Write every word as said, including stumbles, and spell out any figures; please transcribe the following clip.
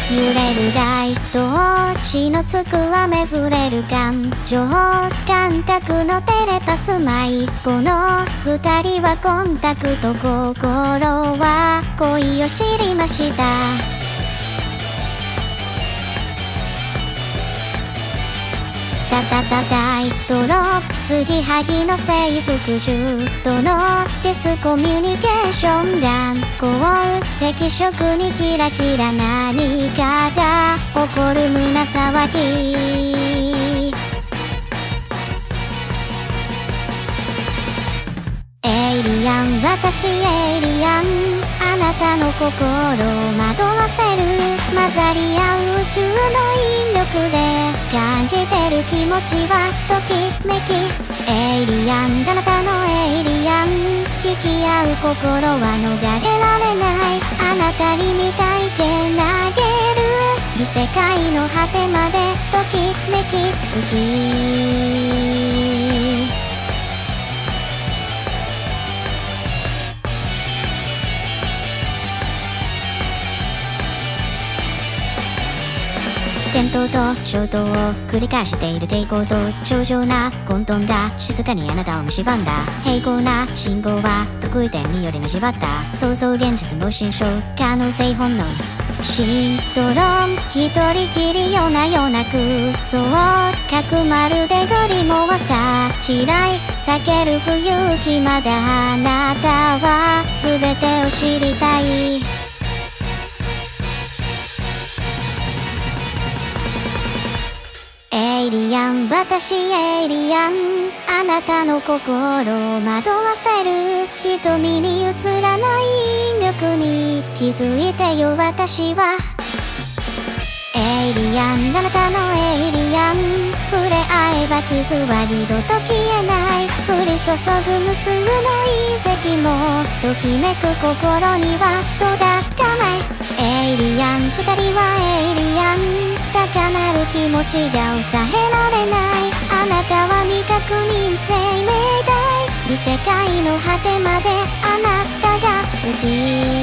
揺れるライト血のつく雨触れる感情感覚のテレパス迷子の二人はコンタクト心は恋を知りましたタタタタイトロップ継ぎはぎの征服中とのディスコミュニケーション弾光赤色にキラキラ何かが起こる胸騒ぎエイリアン私エイリアンあなたの心を惑わせる混ざり合う宇宙の引力で感じてる気持ちはときめきエイリアンあなたのエイリアン引き合う心は逃れられないあなたに見たいけ投げる異世界の果てまでときめき好き戦闘と衝動を繰り返している抵抗と超常な混沌が静かにあなたを蝕んだ平行な信号は得意点によりなじばった想像現実の心象可能性本能シンドローム一人きりよなよなくそうかくまるでグリモはさちらい避ける不勇気まだあなたは全てを知りたいエイリアン私エイリアンあなたの心を惑わせる瞳に映らない引力に気づいてよ私はエイリアンあなたのエイリアン触れ合えば傷は二度と消えない降り注ぐ無数の隕石もときめく心には届かないエイリアン二人はエイリアン高鳴る気持ちが抑えられないあなたは未確認生命体異世界の果てまであなたが好き